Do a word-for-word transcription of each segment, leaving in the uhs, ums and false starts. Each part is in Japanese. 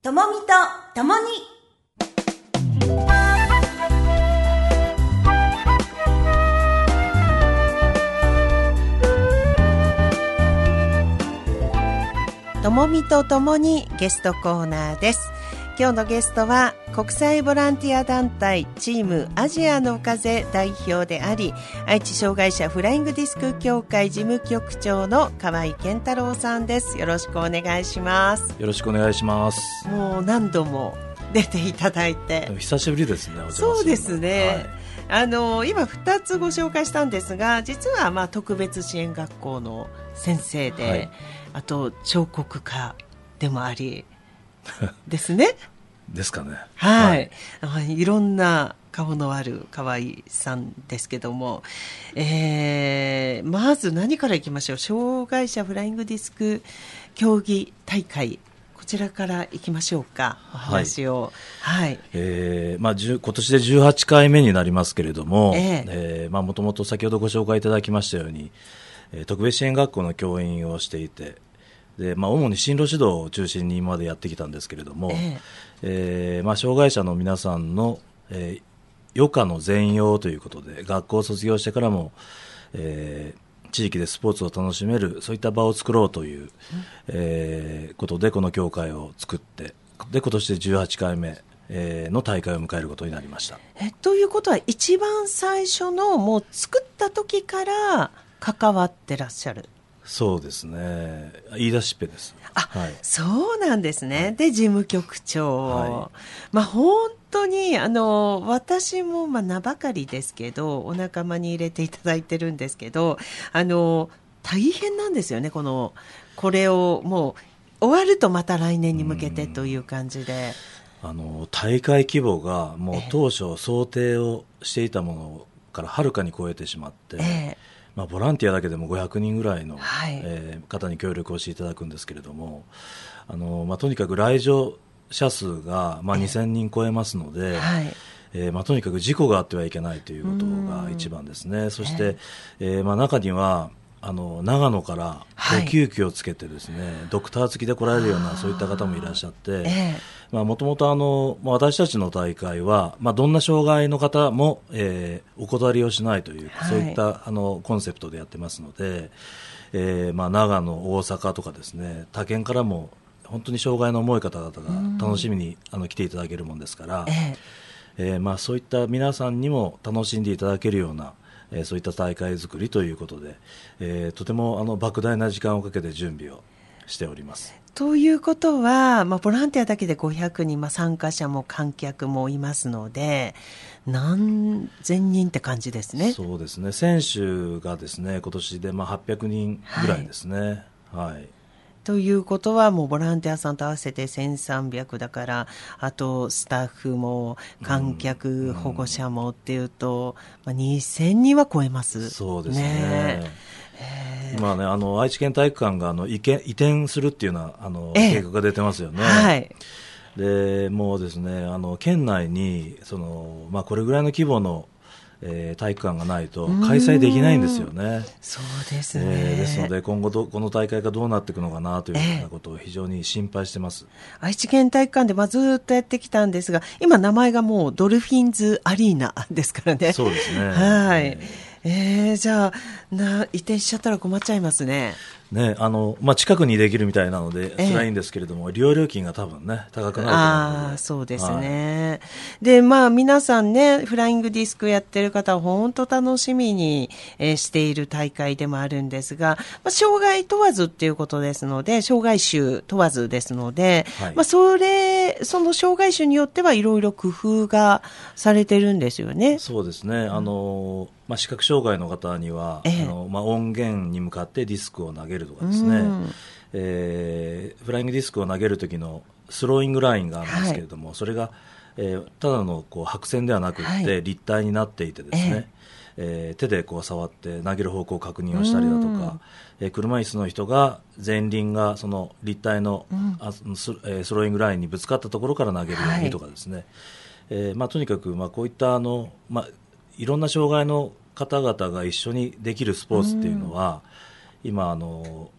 ともみとともにともみとともにゲストコーナーです。今日のゲストは国際ボランティア団体チームアジアの風代表であり、愛知障害者フライングディスク協会事務局長の河合健太郎さんです。よろしくお願いします。 よろしくお願いします。 もう何度も出ていただいて久しぶりですね。お邪魔するの。 そうですね、はい、あの今ふたつご紹介したんですが、実はまあ特別支援学校の先生で、はい、あと彫刻家でもありですねですかね。 はい、はい、いろんな顔のある河合さんですけども、えー、まず何からいきましょう。障害者フライングディスク競技大会、こちらからいきましょうか。お話を、はいはい、えーまあ、今年でじゅうはちかいめになりますけれども、 えーえーまあ、もともと先ほどご紹介いただきましたように、えー、特別支援学校の教員をしていて、でまあ、主に進路指導を中心に今までやってきたんですけれども、えーえーまあ、障害者の皆さんの、えー、余暇の全容ということで、学校を卒業してからも、えー、地域でスポーツを楽しめる、そういった場を作ろうという、うんえー、ことでこの協会を作って、で今年でじゅうはちかいめ、えー、の大会を迎えることになりました。 えということは一番最初のもう作った時から関わってらっしゃる。 そうですね、言い出しっぺです。 あ、はい、そうなんですね、はい、で事務局長、はい、まあ、本当にあの私もまあ名ばかりですけどお仲間に入れていただいてるんですけど、あの大変なんですよね。このこれをもう終わるとまた来年に向けてという感じで、 あの大会規模がもう当初想定をしていたものからはるかに超えてしまって、ええまあ、ボランティアだけでもごひゃくにんぐらいの、はいえー、方に協力をしていただくんですけれども、あの、まあ、とにかく来場者数が、まあ、にせんにん超えますので、えーはいえーまあ、とにかく事故があってはいけないということが一番ですね。そして、えーまあ、中にはあの長野から呼吸器をつけてですね、はい、ドクター付きで来られるようなそういった方もいらっしゃって、もともと私たちの大会は、まあ、どんな障害の方も、えー、お断りをしないという、はい、そういったあのコンセプトでやってますので、えーまあ、長野、大阪とかですね、他県からも本当に障害の重い方々が楽しみにあの来ていただけるもんですから、えーえーまあ、そういった皆さんにも楽しんでいただけるようなえー、そういった大会作りということで、えー、とてもあの莫大な時間をかけて準備をしております。 ということは、まあ、ボランティアだけでごひゃくにん、まあ、参加者も観客もいますので何千人って感じですね。 そうですね、選手がですね今年でまあはっぴゃくにんぐらいですね、はいはい、ということはもうボランティアさんと合わせてせんさんびゃくだから、あとスタッフも観客、うん、保護者もっていうと、まあ、にせんにんは超えます。 そうですね、今ね、あの愛知県体育館があの移転、移転するっていうようなあの計画が出てますよね、はい、でもうですね、あの県内にその、まあ、これぐらいの規模のえー、体育館がないと開催できないんですよね。 そうですね、 えー、ですので今後どこの大会がどうなっていくのかなというようなことを非常に心配してます、 えー、愛知県体育館でまあずっとやってきたんですが、今名前がもうドルフィンズアリーナですからね。 そうですね、 はい、えー、じゃあな移転しちゃったら困っちゃいますね。 ね、あのまあ、近くにできるみたいなので辛いんですけれども、ええ、利用料金が多分ね高くなると思うので。 ああ、そうですね、はい、でまあ皆さんねフライングディスクやってる方は本当楽しみに、えー、している大会でもあるんですが、まあ、障害問わずっていうことですので、障害種問わずですので、はい、まあ、それその障害種によってはいろいろ工夫がされてるんですよね。 そうですね、あの、まあ、視覚障害の方には、ええ、あのまあ、音源に向かってディスクを投げるとかですね、えー、フライングディスクを投げる時のスローイングラインがあるんですけれども、はい、それが、えー、ただのこう白線ではなくって、はい、立体になっていてですね、ええー、手でこう触って投げる方向を確認をしたりだとか、えー、車椅子の人が前輪がその立体の、うん、あ ス, えー、スローイングラインにぶつかったところから投げるようにとかですね、はい、えーまあ、とにかく、まあ、こういったあの、まあ、いろんな障害の方々が一緒にできるスポーツっていうのは、今あの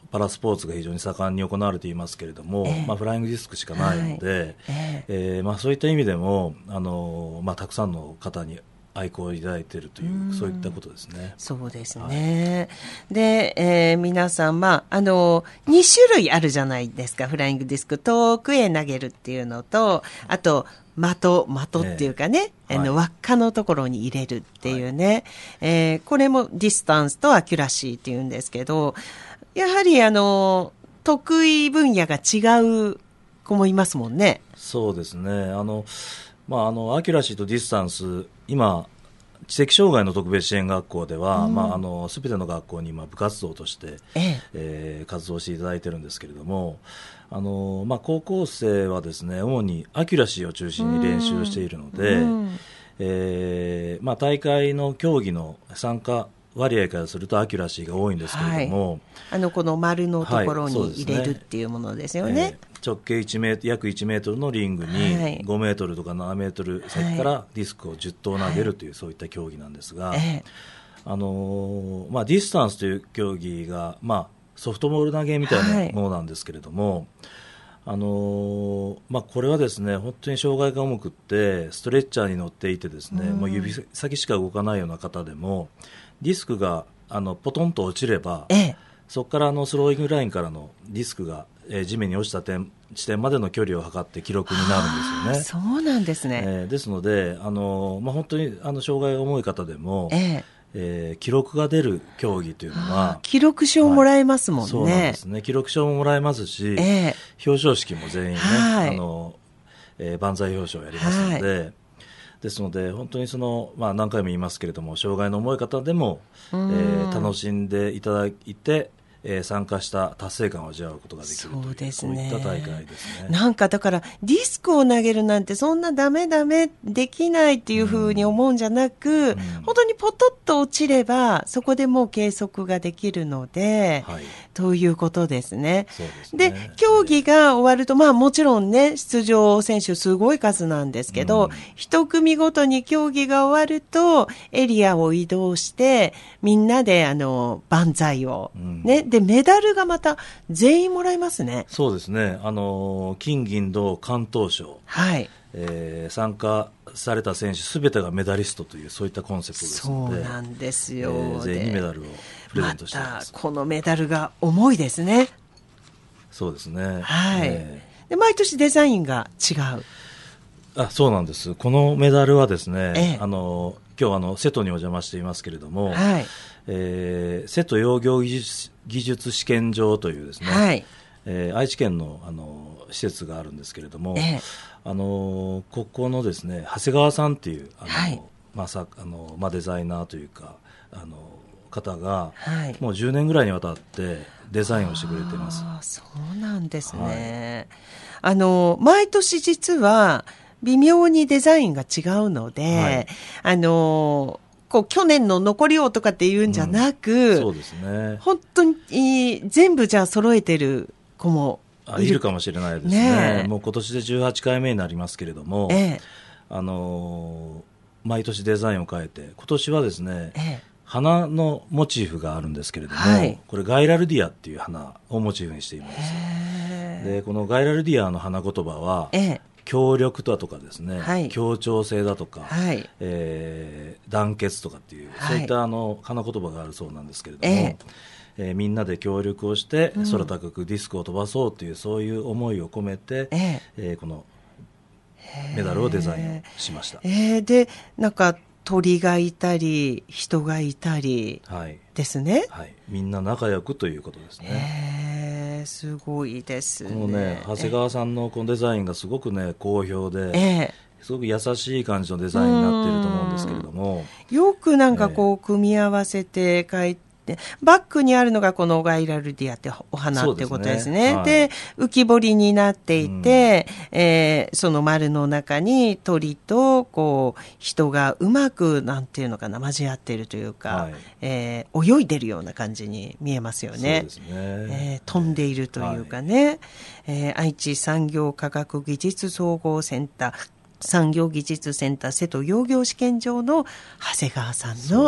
パラスポーツが非常に盛んに行われていますけれども、えーまあ、フライングディスクしかないので、はいえーえーまあ、そういった意味でもあの、まあ、たくさんの方に愛好をいただいているという、うそういったことですね。 そうですね、はい、で、えー、皆さん、まあ、あのに種類あるじゃないですか。フライングディスク、遠くへ投げるっていうのと、あと的的っていうかね、えー、あの輪っかのところに入れるっていうね、はいえー、これもディスタンスとアキュラシーっていうんですけど、やはりあの得意分野が違う子もいますもんね。 そうですね。あのまあ、あのアキュラシーとディスタンス、今知的障害の特別支援学校では、うんまあ、あの全ての学校に今部活動として、えええー、活動していただいているんですけれども、あの、まあ、高校生はですね、主にアキュラシーを中心に練習しているので、うんえーまあ、大会の競技の参加割合からするとアキュラシーが多いんですけれども、はい、 あのこの丸のところに入れるっていうものですよね。はい、えー直径いちメートル、約いちメートルのリングにごメートルとかななメートル先からディスクをじゅっ投投げるという、はい、そういった競技なんですが、えーあのーまあ、ディスタンスという競技が、まあ、ソフトボール投げみたいなものなんですけれども、はいあのーまあ、これはですね、本当に障害が重くってストレッチャーに乗っていてですね、もう指先しか動かないような方でもディスクがあのポトンと落ちれば、ええ、そこからあのスローイングラインからのディスクが、えー、地面に落ちた点地点までの距離を測って記録になるんですよね。 そうなんですね。 えー、ですので、あのーまあ、本当にあの障害が重い方でも、えええー、記録が出る競技というのは記録証をもらえますもんね。はい、 そうなんですね。記録証ももらえますし、えー、表彰式も全員ね、はい、あのえー、万歳表彰をやりますので、はい、ですので本当にその、まあ、何回も言いますけれども、障害の重い方でも、えー、楽しんでいただいて、えー、参加した達成感を味わうことができるという、そうですね、こういった大会ですね。 なんかだからディスクを投げるなんてそんなダメダメできないっていうふうに思うんじゃなく、うんうん、本当にポトッと落ちればそこでもう計測ができるので、はい、ということですね。 そうですね。 で、競技が終わると、まあもちろんね、出場選手すごい数なんですけど、うん、一組ごとに競技が終わるとエリアを移動してみんなであの万歳を、うん、ね、でメダルがまた全員もらえますね。 そうですね。あの金銀銅関東賞、はいえー、参加された選手すべてがメダリストというそういったコンセプトですので、 そうなんですよ、 えー、全員にメダルをプレゼントしています。 またこのメダルが重いですね。 そうですね、 はい、えー、で毎年デザインが違う。 あ、そうなんです。このメダルはですね、えー、あの今日あの瀬戸にお邪魔していますけれども、はいえー、瀬戸養業技術、技術試験場というですね、はいえー、愛知県 の, あの施設があるんですけれども、えー、あのここのですね長谷川さんっていうあの、はいまあさあのまあ、デザイナーというかあの方が、はい、もうじゅうねんぐらいにわたってデザインをしてくれています。 あ、そうなんですね、はい、あの毎年実は微妙にデザインが違うので、はい、あのこう去年の残りをとかっていうんじゃなく、うん、 そうですね、 本当に全部じゃあ揃えてる子もい る, いるかもしれないです ね, ねもう今年でじゅうはちかいめになりますけれども、ええ、あの毎年デザインを変えて、今年はですね、ええ、花のモチーフがあるんですけれども、はい、これガイラルディアっていう花をモチーフにしているんですよ。でこのガイラルディアの花言葉は、ええ、協力だとかですね、はい、協調性だとか、はいえー、団結とかっていう、はい、そういったあの花言葉があるそうなんですけれども、えええー、みんなで協力をして空高くディスクを飛ばそうという、うん、そういう思いを込めて、えええー、このメダルをデザインしました。 えー、でなんか鳥がいたり人がいたりですね、 はいはい、みんな仲良くということですね。 えー、すごいですね。 このね長谷川さんのこのデザインがすごくね好評で、えー、すごく優しい感じのデザインになっていると思うんですけれども、 よくなんかこう組み合わせて描いて、バックにあるのがこのガイラルディアってお花ってことですね。で、ねはい、で浮き彫りになっていて、うんえー、その丸の中に鳥とこう人がうまくなんていうのかな交わっているというか、はいえー、泳いでるような感じに見えますよね。 そうですね、 えー、飛んでいるというかね、はいえー、愛知産業科学技術総合センター産業技術センター瀬戸養業試験場の長谷川さんの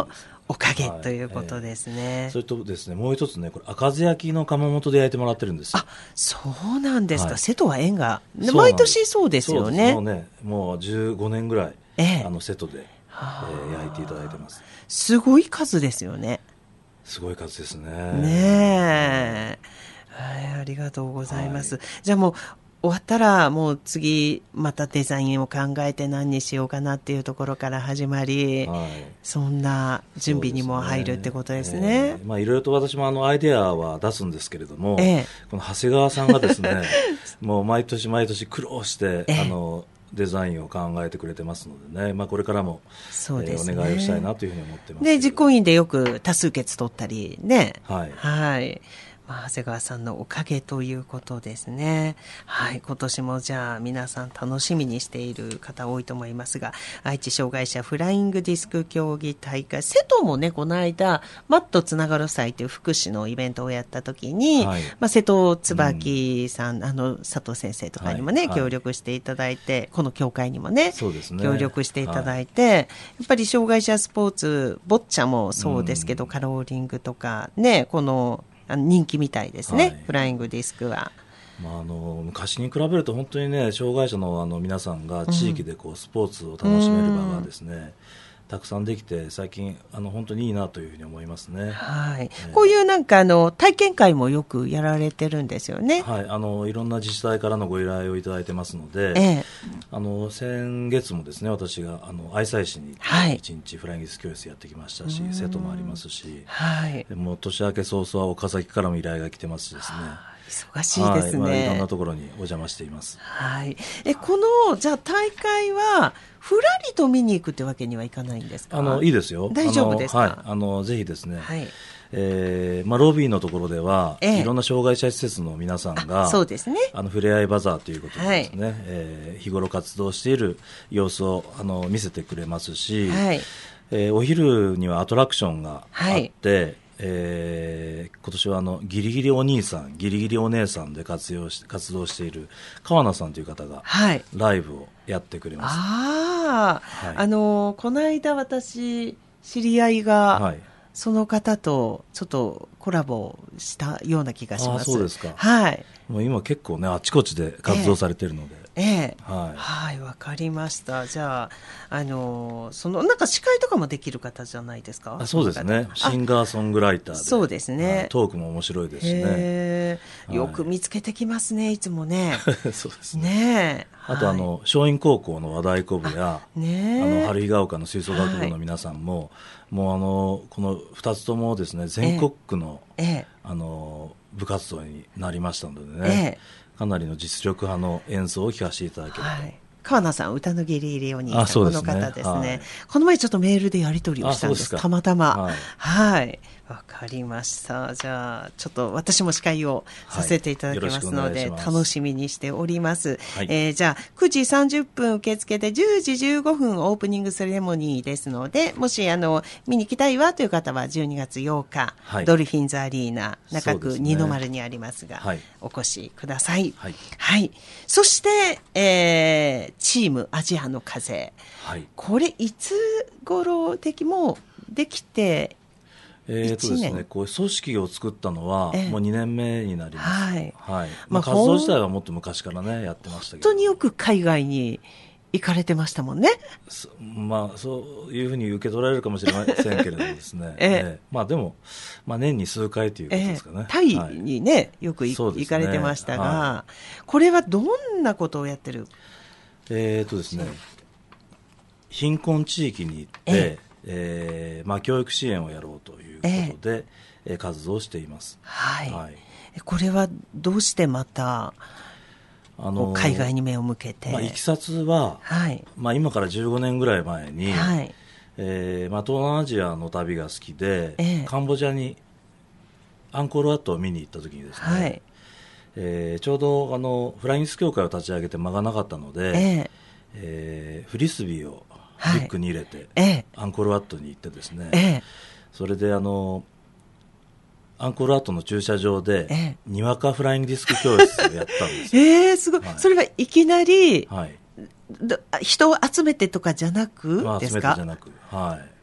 おかげということですね。 はい、えー、それとですね、もう一つね、これ赤酢焼きの窯元で焼いてもらってるんですよ。 あ、そうなんですか。 はい、 瀬戸は縁が毎年そうですよね。 そうです。もうね、もうじゅうごねんぐらい、えー、あの瀬戸で、えー、焼いていただいてます。 すごい数ですよね。 すごい数ですね。 ねえ、はい、ありがとうございます。はい、じゃあもう終わったらもう次またデザインを考えて何にしようかなっていうところから始まり、はい、そんな準備にも入るってことですね。えー、まあいろいろと私もあのアイデアは出すんですけれども、えー、この長谷川さんがですねもう毎年毎年苦労して、えー、あのデザインを考えてくれてますのでね、まあ、これからもそうですね、えー、お願いをしたいなというふうに思ってます。 で、実行委員でよく多数決取ったりね。 はい。 はい。まあ、長谷川さんのおかげということですね。はい。今年もじゃあ皆さん楽しみにしている方多いと思いますが、愛知障害者フライングディスク競技大会、瀬戸もね、この間、マットつながる祭という福祉のイベントをやった時に、はい、まあ、瀬戸椿さん、うん、あの、佐藤先生とかにもね、はい、協力していただいて、この協会にもね、そうですね、協力していただいて、はい、やっぱり障害者スポーツ、ボッチャもそうですけど、うん、カローリングとか、ね、この、人気みたいですね、はい、フライングディスクは。 まあ、あの昔に比べると本当にね、障害者 の, あの皆さんが地域でこうスポーツを楽しめる場がですね、うん、たくさんできて最近あの本当にいいなというふうに思いますね。 はい、えー、こういうなんかあの体験会もよくやられてるんですよね。 はい、あのいろんな自治体からのご依頼をいただいてますので、えー、あの先月もですね、私があの愛西市にいちにちフライングディスク教室やってきましたし、はい、瀬戸もありますし、はい、でも年明け早々は岡崎からも依頼が来てますしですね、 忙しいですね。 はい、まあ、いろんなところにお邪魔しています。 はい。え、このじゃあ大会はふらりと見に行くってわけにはいかないんですか？ あのいいですよ。 大丈夫ですか？ はい、あのぜひですね。はい。えーまあ、ロビーのところでは、ええ、いろんな障害者施設の皆さんがそうですね、 あのふれあいバザーということでですね、はい、えー、日頃活動している様子をあの見せてくれますし、はい、えー、お昼にはアトラクションがあって、はい、えー、今年はあのギリギリお兄さんギリギリお姉さんで活用し活動している川名さんという方がライブをやってくれます。 あ、はい、あのこの間私知り合いが、はい、その方とちょっとコラボしたような気がします。 あ、そうですか。 はい。 もう今結構ね、あちこちで活動されているので。 えええ、はい、はい、わかりました。じゃあ、あのそのなんか司会とかもできる方じゃないですか？ あ、そうですね。シンガーソングライターで。 そうですね、はい。 トークも面白いですしね。 へ、はい、よく見つけてきますね、いつもね。 そうですね。 ね、 あと、はい、あの松陰高校の和太鼓部や、ね、あの春日ヶ丘の吹奏楽部の皆さんも、はい、もうあのこのふたつともですね、全国区の、ええ、あの部活動になりましたのでね。ええ、かなりの実力派の演奏を聴かせていただけると、はい、 川名さん、歌のギリギリお兄さん、この方ですね、はい、この前ちょっとメールでやり取りをしたんです、たまたま。はい、はい、わかりました。じゃあちょっと私も司会をさせていただきますので、はい、楽しみにしております。はい、えー、じゃあくじさんじゅっぷん受付でじゅうじじゅうごふんオープニングセレモニーですので、もしあの見に来たいわという方はじゅうにがつようか、はい、ドルフィンズアリーナ中区二の丸にありますが、はい、お越しください。はい、はい、そして、えー、チームアジアの風、はい、これいつ頃できもうできてえーとですね、こう組織を作ったのはもうにねんめになります。はい、はい、まあ、活動自体はもっと昔からねやってましたけど、 本当によく海外に行かれてましたもんね。 まあそういうふうに受け取られるかもしれませんけれどもですね、えええー、まあでも、まあ、年に数回ということですかね、えー、 タイにね、はい、よくい、ね、行かれてましたが、はい、これはどんなことをやってる？ えーとですね、貧困地域に行って、えーえーまあ、教育支援をやろうということで、えー、活動しています。はい、はい、 これはどうしてまたあの海外に目を向けて？ まあ、いきさつは、はいまあ、今からじゅうごねんぐらい前に、はいえーまあ、東南アジアの旅が好きで、えー、カンボジアにアンコールワットを見に行った時にですね、はいえー、ちょうどあのフライングディスク協会を立ち上げて間がなかったので、えーえー、フリスビーをリュックに入れて、はい、アンコールワットに行ってですね、ええ、それであのアンコールワットの駐車場で、ええ、にわかフライングディスク教室をやったんですよ。 えー、すごい、はい、それはいきなり、はい、人を集めてとかじゃなくですか？ まあ、集めてじゃなく、は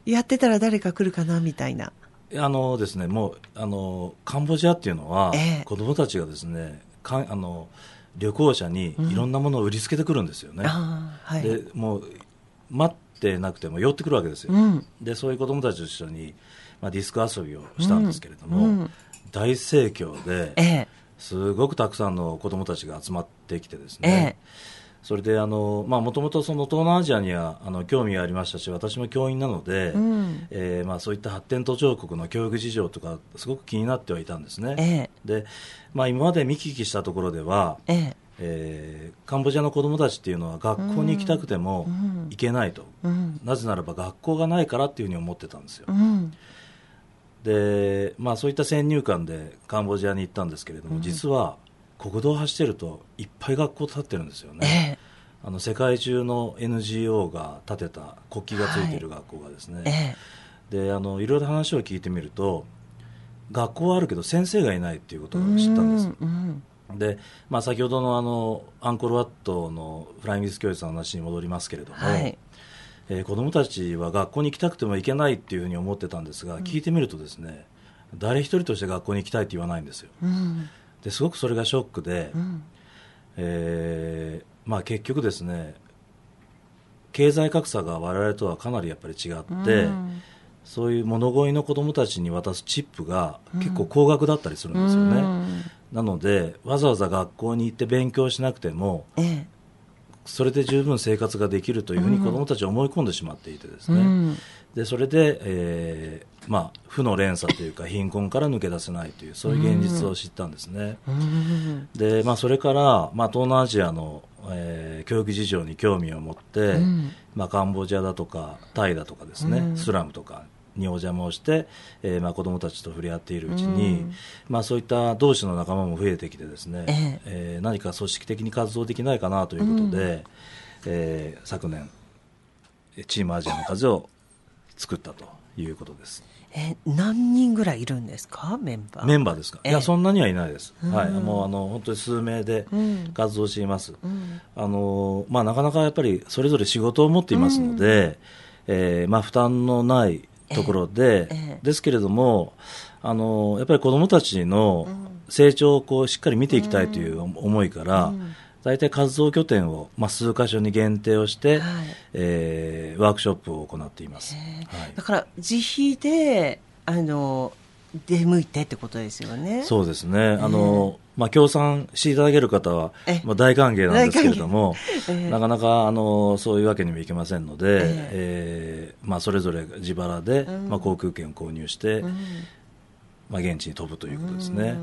やってたら誰か来るかなみたいな。 あのですね、もうあのカンボジアっていうのは、えー、子どもたちがですね、かあの旅行者にいろんなものを売りつけてくるんですよね、うんはい、でもう待ってなくても寄ってくるわけですよ、うん、でそういう子どもたちと一緒に、まあ、ディスク遊びをしたんですけれども、うんうん、大盛況で、えー、すごくたくさんの子どもたちが集まってきてですね、えーそれでもともと東南アジアにはあの興味がありましたし、私も教員なので、うんえーまあ、そういった発展途上国の教育事情とかすごく気になってはいたんですね、ええでまあ、今まで見聞きしたところでは、えええー、カンボジアの子どもたちっていうのは学校に行きたくても行けないと、うん、なぜならば学校がないからっていうふうに思ってたんですよ、うん、でまあ、そういった先入観でカンボジアに行ったんですけれども、うん、実は国道を走ってるといっぱい学校建ってるんですよね、ええあの世界中の エヌジーオー が建てた国旗がついている学校がですね、はいええ、であのいろいろ話を聞いてみると学校はあるけど先生がいないっていうことを知ったんです、うんうん、で、まあ、先ほど の, あのアンコールワットのフライングディスク教室の話に戻りますけれども、はいえー、子どもたちは学校に行きたくても行けないっていうふうに思ってたんですが、うん、聞いてみるとですね誰一人として学校に行きたいって言わないんですよ、うん、ですごくそれがショックで、うんえーまあ、結局ですね経済格差が我々とはかなりやっぱり違って、うん、そういう物乞いの子どもたちに渡すチップが結構高額だったりするんですよね、うん、なのでわざわざ学校に行って勉強しなくても、ええ、それで十分生活ができるというふうに子どもたちは思い込んでしまっていてですね、うん、でそれで、えーまあ、負の連鎖というか貧困から抜け出せないというそういう現実を知ったんですね、うん、でまあ、それから、まあ、東南アジアのえー、教育事情に興味を持って、うんまあ、カンボジアだとかタイだとかですね、うん、スラムとかにお邪魔をして、えーまあ、子どもたちと触れ合っているうちに、うんまあ、そういった同志の仲間も増えてきてですね、えええー、何か組織的に活動できないかなということで、うんえー、昨年チームアジアの風を作ったということです。 え何人ぐらいいるんですかメンバーメンバーですか、いやそんなにはいないです、うんはい、もうあの本当に数名で活動しています、うんあのまあ、なかなかやっぱりそれぞれ仕事を持っていますので、うんえーまあ、負担のないところで、ええ、ですけれどもあのやっぱり子どもたちの成長をこうしっかり見ていきたいという思いから、うん大体活動拠点を、まあ、数カ所に限定をして、はいえー、ワークショップを行っています、はい、 だから自費であの出向いてってことですよね。 そうですね、あのまあ、協賛していただける方は、まあ、大歓迎なんですけれども、えー、なかなかあのそういうわけにもいきませんので、えーえーまあ、それぞれ自腹で、うんまあ、航空券を購入して、うんまあ、現地に飛ぶということですね、はい、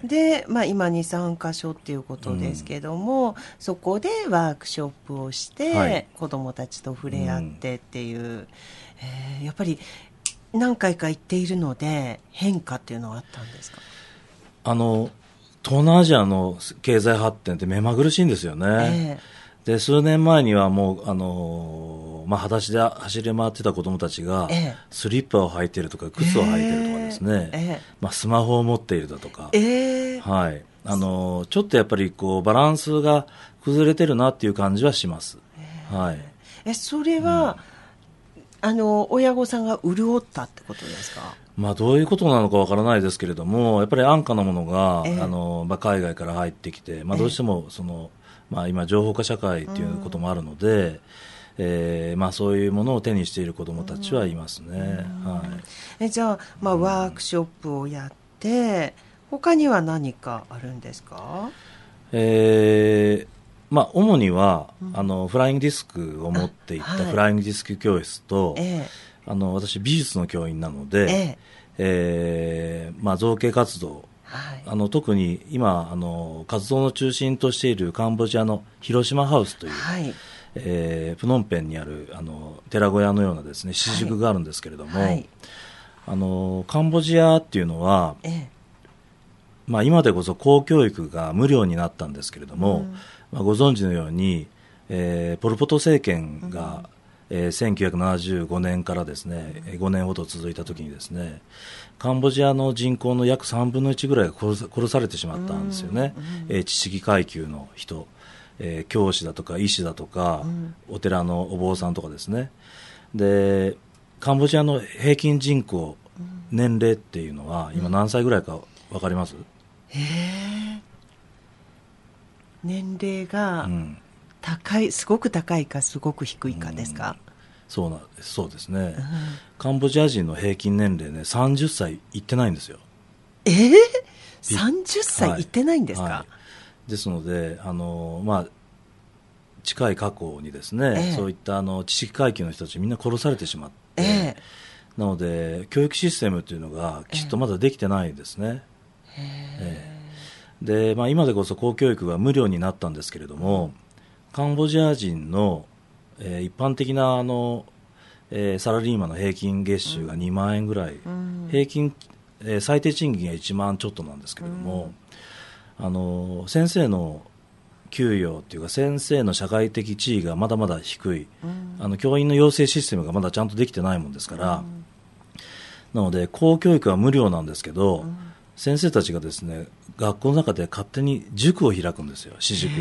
で、まあ、今にさんカ所っていうことですけども、うん、そこでワークショップをして、はい、子どもたちと触れ合ってっていう、うんえー、やっぱり何回か行っているので変化っていうのはあったんですか。 あの東南アジアの経済発展って目まぐるしいんですよね、えー、で数年前にはもうあの、まあ、裸足で走り回ってた子どもたちが、えー、スリッパを履いているとか靴を履いているとかですね、えーまあ、スマホを持っているだとか、えーはい、あのちょっとやっぱりこうバランスが崩れてるなっていう感じはします、えーはい、 えそれは、うん、あの親御さんが潤ったってことですか。 まあ、どういうことなのかわからないですけれどもやっぱり安価なものが、えーあのまあ、海外から入ってきて、まあ、どうしてもその、えーまあ、今情報化社会ということもあるので、うんえーまあ、そういうものを手にしている子どもたちはいますね、うんはい、 えじゃあ、まあ、ワークショップをやって他には何かあるんですか。 えーまあ、主には、うん、あのフライングディスクを持っていったフライングディスク教室と、はいえーあの私美術の教員なので、えええーまあ、造形活動、はい、あの特に今あの活動の中心としているカンボジアの広島ハウスという、はいえー、プノンペンにあるあの寺小屋のようなですね私塾があるんですけれども、はいはい、あのカンボジアっていうのは、ええまあ、今でこそ公教育が無料になったんですけれども、うんまあ、ご存知のように、えー、ポル・ポト政権が、うんえー、せんきゅうひゃくななじゅうごねんからですねごねんほど続いたときにですねカンボジアの人口の約さんぶんのいちぐらいが殺さ、殺されてしまったんですよね、うんうんえー、知識階級の人、えー、教師だとか医師だとか、うん、お寺のお坊さんとかですねでカンボジアの平均人口、うん、年齢っていうのは今何歳ぐらいか分かります？ へえ。年齢が高い、うん、すごく高いかすごく低いかですか？ うん、そうなそうですね、うん、カンボジア人の平均年齢ねさんじゅっさいいってないんですよ。 えー、さんじゅっさいいってないんですか？はいはい、 ですのであの、まあ、近い過去にですね、えー、そういったあの知識階級の人たちみんな殺されてしまって、えー、なので教育システムというのがきちっとまだできてないんですね。えーでまあ、今でこそ公教育が無料になったんですけれども、うん、カンボジア人の、えー、一般的なあの、えー、サラリーマンの平均月収がにまんえんぐらい、うん、平均、えー、最低賃金がいちまんちょっとなんですけれども、うん、あの先生の給与というか先生の社会的地位がまだまだ低い、うん、あの教員の養成システムがまだちゃんとできてないもんですから、うん、なので公教育は無料なんですけど、うん、先生たちがですね学校の中で勝手に塾を開くんですよ、私塾を。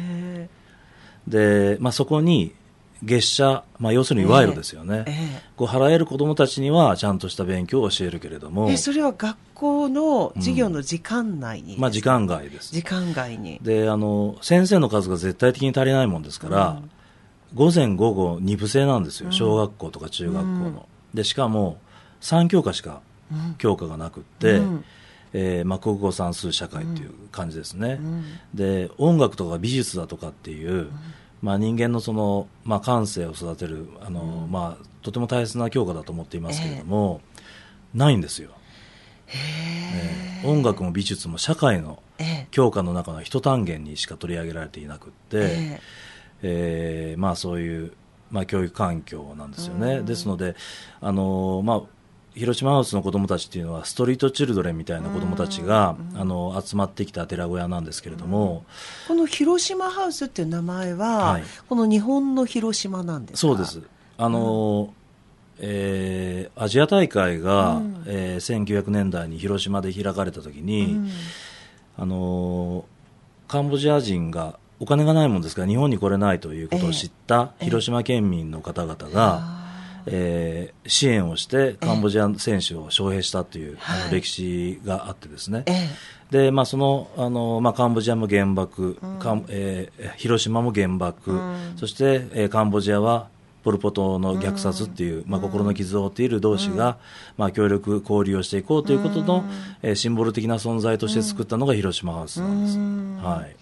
で、まあ、そこに月謝、まあ、要するに賄賂ですよね、えーえー、こう払える子どもたちにはちゃんとした勉強を教えるけれども、 えそれは学校の授業の時間内にですか？ うん、まあ、時間外です。 時間外にであの先生の数が絶対的に足りないもんですから、うん、午前午後に部制なんですよ、小学校とか中学校の、うん、でしかもさん教科しか教科がなくって、うん、えーまあ、国語算数社会という感じですね、うん、で音楽とか美術だとかっていう、うんまあ、人間のその、まあ、感性を育てるあの、うんまあ、とても大切な教科だと思っていますけれども、えー、ないんですよ。へー、えー、音楽も美術も社会の教科の中の一単元にしか取り上げられていなくって、えーえーまあ、そういう、まあ、教育環境なんですよね、うん、ですのであの、まあ広島ハウスの子どもたちというのはストリートチルドレンみたいな子どもたちが、うん、あの集まってきた寺小屋なんですけれども、 うん、この広島ハウスっていう名前は、はい、この日本の広島なんですか？ そうです。あの、うんえー、アジア大会が、うんえー、せんきゅうひゃくねんだいに広島で開かれた時に、うんあのカンボジア人がお金がないもんですから日本に来れないということを知った広島県民の方々が、えーえー、支援をしてカンボジア選手を招聘したという、あの歴史があってですね、えーでまあ、その、あの、まあ、カンボジアも原爆、うんかんえー、広島も原爆、うん、そして、えー、カンボジアはポル・ポトの虐殺っていう、うんまあ、心の傷を負っている同士が、うんまあ、協力交流をしていこうということの、うんえー、シンボル的な存在として作ったのが広島ハウスなんです、うんはい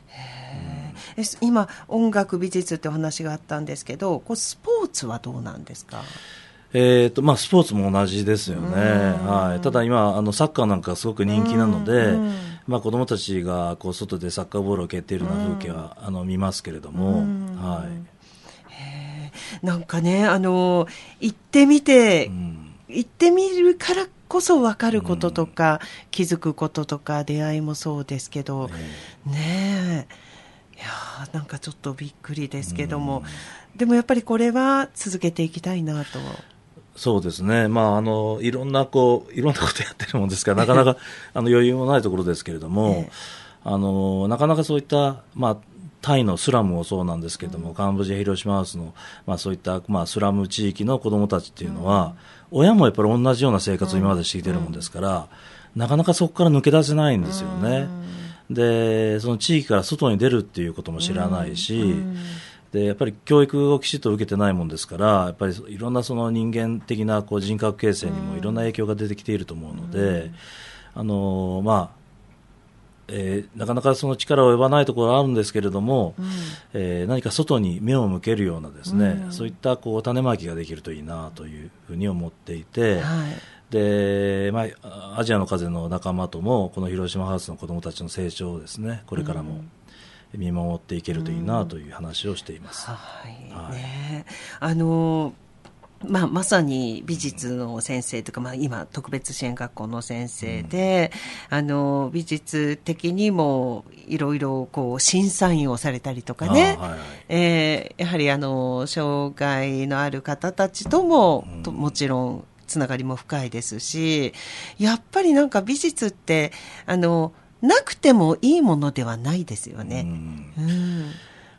今音楽美術ってお話があったんですけど、こうスポーツはどうなんですか？ えーとまあ、スポーツも同じですよね、はい、ただ今あのサッカーなんかすごく人気なので、まあ、子どもたちがこう外でサッカーボールを蹴っているような風景はあの見ますけれども、はい、 へなんかねあの行ってみて、うん、行ってみるからこそ分かることとか、うん、気づくこととか出会いもそうですけど、えー、ねえいやなんかちょっとびっくりですけども、でもやっぱりこれは続けていきたいなと。 そうですね、まあ、あのいろんなこういろんなことやってるもんですからなかなかあの余裕もないところですけれども、ええ、あのなかなかそういった、まあ、タイのスラムもそうなんですけれども、うん、カンボジア広島ハウスの、まあ、そういった、まあ、スラム地域の子どもたちっていうのは、うん、親もやっぱり同じような生活を今までしてきてるもんですから、うん、なかなかそこから抜け出せないんですよね、うん、でその地域から外に出るっていうことも知らないし、うんうんでやっぱり教育をきちっと受けてないもんですからやっぱりいろんなその人間的なこう人格形成にもいろんな影響が出てきていると思うので、うん、あのまあえー、なかなかその力を及ばないところはあるんですけれども、うんえー、何か外に目を向けるようなですね、うん、そういったこう種まきができるといいなというふうに思っていて、はいでまあ、アジアの風の仲間ともこの広島ハウスの子どもたちの成長をですねこれからも、うん見守っていけるといいなという話をしています、うんはいねあのまあ、まさに美術の先生というか、まあ、今特別支援学校の先生で、うん、あの美術的にもいろいろこう審査員をされたりとかね、はいはいえー、やはりあの障害のある方たちとも、うん、ともちろんつながりも深いですしやっぱりなんか美術ってあのなくてもいいものではないですよね。うんうん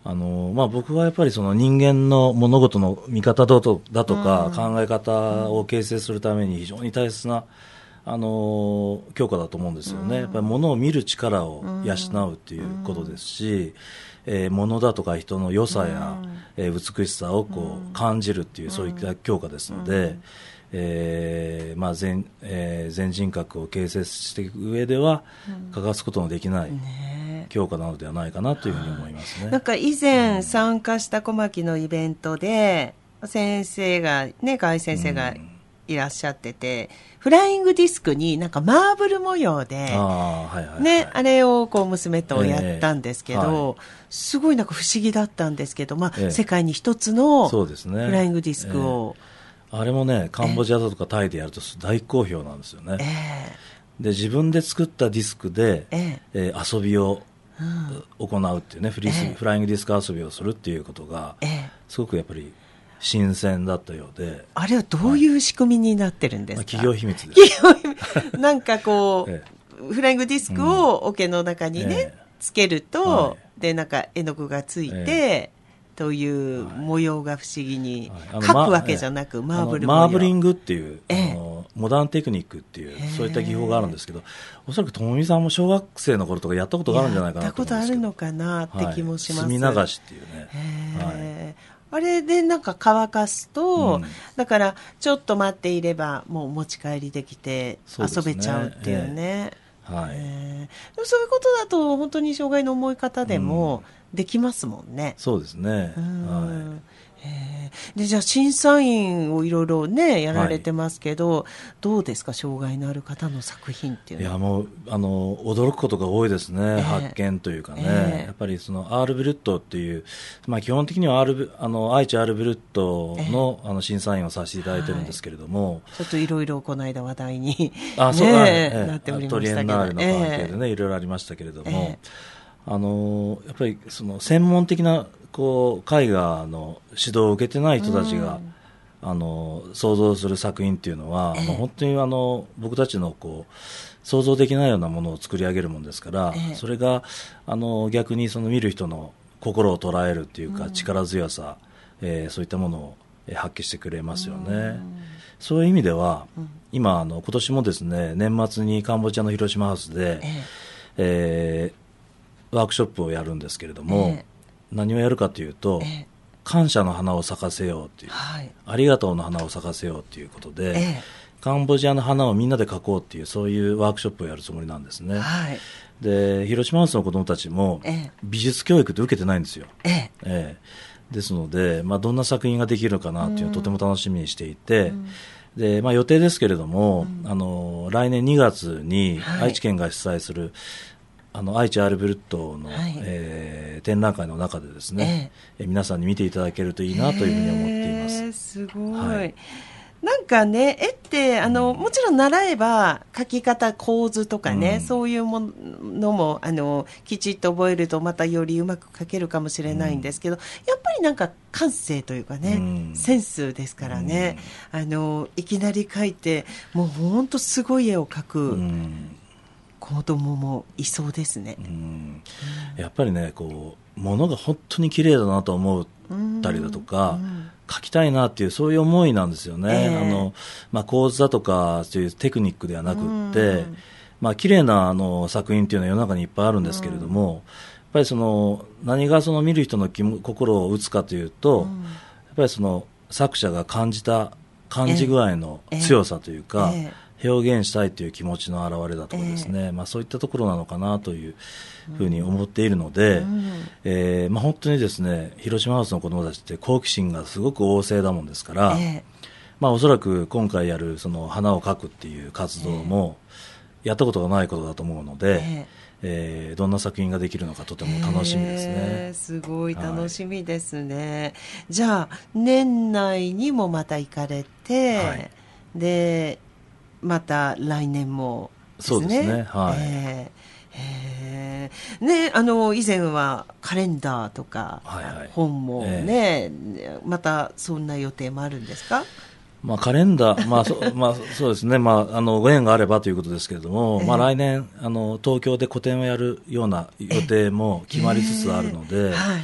あのまあ、僕はやっぱりその人間の物事の見方だと、だとか、うん、考え方を形成するために非常に大切なあの教科だと思うんですよね、うん、やっぱり物を見る力を養うということですし、うんえー、物だとか人の良さや、うんえー、美しさをこう感じるという、うん、そういった教科ですので、うんえーまあ 全, えー、全人格を形成していく上では、うん、欠かすことのできない教科なのではないかなというふうに思いますね。 なんか以前参加した小牧のイベントで、うん、先生がね河合先生がいらっしゃってて、うん、フライングディスクになんかマーブル模様であ、はいはいはいね、あれをこう娘とやったんですけど、えーはい、すごいなんか不思議だったんですけど、まあえー、世界に一つのフライングディスクを、えーあれもね、カンボジアだとかタイでやると大好評なんですよね、えー、で自分で作ったディスクで、えーえー、遊びを行うっていうね、フリス、えー、フライングディスク遊びをするっていうことが、えー、すごくやっぱり新鮮だったようで。 あれはどういう仕組みになってるんですか？ まあ、企業秘密です。 企業秘密なんかこう、えー、フライングディスクを桶の中にね、えー、つけると、はい、でなんか絵の具がついて、えーという模様が不思議に、はい、描くわけじゃなく、マーブル模様、 マーブリングっていう、ええ、あのモダンテクニックっていうそういった技法があるんですけど、おそらくともみさんも小学生の頃とかやったことがあるんじゃないかなと思うんですけど、 やったことあるのかなって気もします、 はい、墨流しっていうね、 はい、あれでなんか乾かすと、うん、だからちょっと待っていればもう持ち帰りできて遊べちゃうっていうね、 はい、 えー、そういうことだと本当に障害の重い方でもできますもんね、 うん、そうですね、はいえー、でじゃあ審査員をいろいろねやられてますけど、はい、どうですか障害のある方の作品っていうのは。 いやもうあの驚くことが多いですね、えー、発見というかね、えー、やっぱりそのアールブルットっていう、まあ、基本的にはアールあの愛知アールブルット の,、えー、あの審査員をさせていただいてるんですけれども、はい、 ちょっといろいろこの間話題にあそう、 ねえー、 なっておりましたけど、 トリエンナーレの関係でね、えー、いろいろありましたけれども、えー、あのやっぱりその専門的なこう絵画の指導を受けてない人たちが、うん、あの想像する作品っていうのは、えー、もう本当にあの僕たちのこう想像できないようなものを作り上げるものですから、えー、それがあの逆にその見る人の心を捉えるっていうか、うん、力強さ、えー、そういったものを発揮してくれますよね、うん、そういう意味では、うん、今あの今年もですね年末にカンボジアの広島ハウスで、えーえー、ワークショップをやるんですけれども、えー何をやるかというと、ええ、感謝の花を咲かせようという、はい、ありがとうの花を咲かせようということで、ええ、カンボジアの花をみんなで描こうというそういうワークショップをやるつもりなんですね、はい、で広島ハウスの子どもたちも、ええ、美術教育って受けてないんですよ、ええええ、ですので、まあ、どんな作品ができるかなというのをとても楽しみにしていて、うんでまあ、予定ですけれども、うん、あの来年にがつに愛知県が主催する、はいあの愛知アールブルットの、はいえー、展覧会の中でですね、えー、皆さんに見ていただけるといいなというふうに思っています、えー、すごい、はい、なんかね絵ってあの、うん、もちろん習えば描き方構図とかね、うん、そういうものもあのきちっと覚えるとまたよりうまく描けるかもしれないんですけど、うん、やっぱりなんか感性というかね、うん、センスですからね、うん、あのいきなり描いてもう本当すごい絵を描く、うん子供もいそうですね、うんやっぱりねこう物が本当に綺麗だなと思ったりだとか、うん、描きたいなっていうそういう思いなんですよね、えーあのまあ、構図だとかそういうテクニックではなくって、うんまあ綺麗なあの作品っていうのは世の中にいっぱいあるんですけれども、うん、やっぱりその何がその見る人の気も心を打つかというと、うん、やっぱりその作者が感じた感じ具合の強さというか、えーえー表現したいという気持ちの表れだとかですね、えーまあ、そういったところなのかなというふうに思っているので、うんえーまあ、本当にですね広島ハウスの子どもたちって好奇心がすごく旺盛だもんですから、えーまあ、おそらく今回やるその花を描くっていう活動もやったことがないことだと思うので、えーえー、どんな作品ができるのかとても楽しみですね、 えー、すごい楽しみですね、はい、じゃあ年内にもまた行かれて、はい、でまた来年もですね。 そうですね。はい。 えーえー、ねあの以前はカレンダーとか、はいはい、本もね、えー、またそんな予定もあるんですか？ まあ、カレンダー、まあそまあ、そうですね、まあ、あのご縁があればということですけれども、えーまあ、来年あの東京で個展をやるような予定も決まりつつあるので、えーはい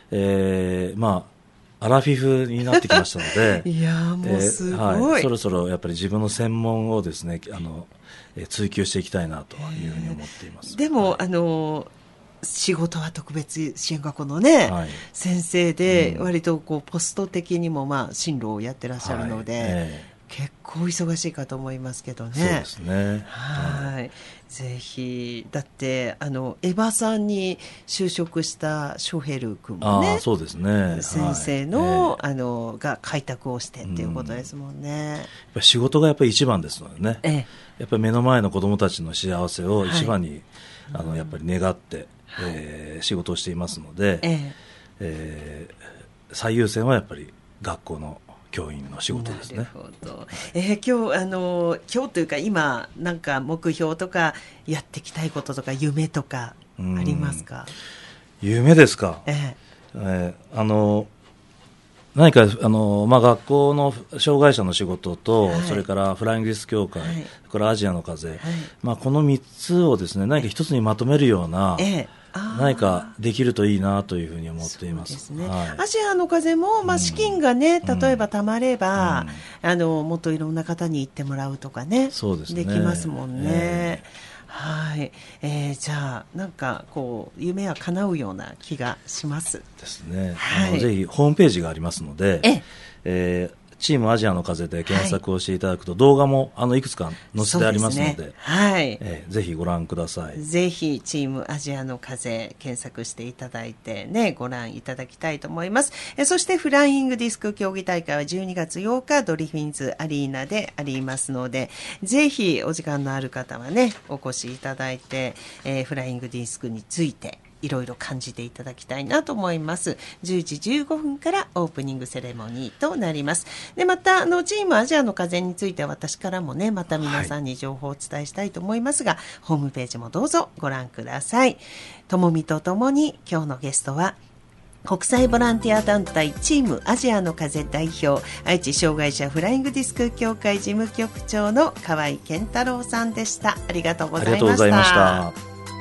えー、まあアラフィフになってきましたのでいやもうすごい、 えーはい、そろそろやっぱり自分の専門をですね、あの、えー、追求していきたいなというふうに思っています。 でも、 はい、 あの仕事は特別支援学校のね、はい、先生で、うん、割とこうポスト的にもまあ進路をやってらっしゃるので、はい、えー、結構忙しいかと思いますけどね。 そうですね。 はい、はい、ぜひだってあのエヴァさんに就職したショヘル君もね、 あ、そうですね、 先生の、 はい、 あのが開拓をしてっていうことですもんね。うん、やっぱり仕事がやっぱり一番ですのでね、ええ、やっぱり目の前の子どもたちの幸せを一番に、はい、あのやっぱり願って、えー、仕事をしていますので、えええー、最優先はやっぱり学校の教員の仕事ですね。なるほど、 えー、今日あの今日というか今なんか目標とかやっていきたいこととか夢とかありますか？ 夢ですか、えーえー、あの何かあの、まあ、学校の障害者の仕事と、はい、それからフライングディスク協会、はい、これアジアの風、はい、まあ、このみっつをですね何か一つにまとめるような、ええ、何かできるといいなというふうに思っています。 そうですね、はい、アジアの風も、まあ、資金がね、うん、例えば貯まれば、うん、あのもっといろんな方に行ってもらうとかね、 そうですね、 できますもんね、えーはい、えー、じゃあなんかこう夢は叶うような気がしますですね、はい、あのぜひホームページがありますので、ええーチームアジアの風で検索をしていただくと、はい、動画もあのいくつか載せてありますの で, で、ね、はいえー、ぜひご覧ください。 ぜひチームアジアの風検索していただいて、ね、ご覧いただきたいと思います。えそしてフライングディスク競技大会はじゅうにがつようかドリフィンズアリーナでありますので、ぜひお時間のある方はねお越しいただいて、えー、フライングディスクについていろいろ感じていただきたいなと思います。じゅうじじゅうごふんからオープニングセレモニーとなります。でまたあのチームアジアの風については私からもねまた皆さんに情報をお伝えしたいと思いますが、はい、ホームページもどうぞご覧ください。ともみとともに今日のゲストは国際ボランティア団体チームアジアの風代表、愛知障害者フライングディスク協会事務局長の河合健太郎さんでした。ありがとうございました。ありがとうございました。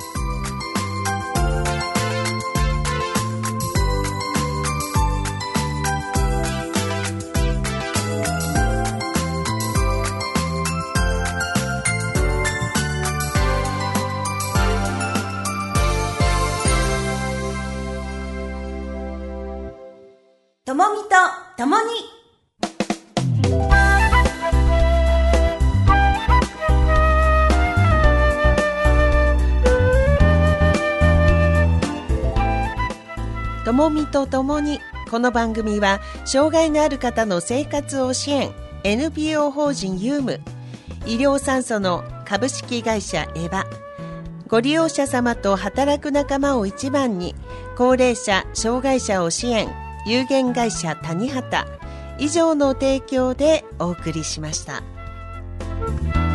ともみとともにともみとともに、この番組は障害のある方の生活を支援 エヌピーオー 法人ユーム、医療酸素の株式会社エヴァ、ご利用者様と働く仲間を一番に高齢者障害者を支援有限会社谷畑以上の提供でお送りしました。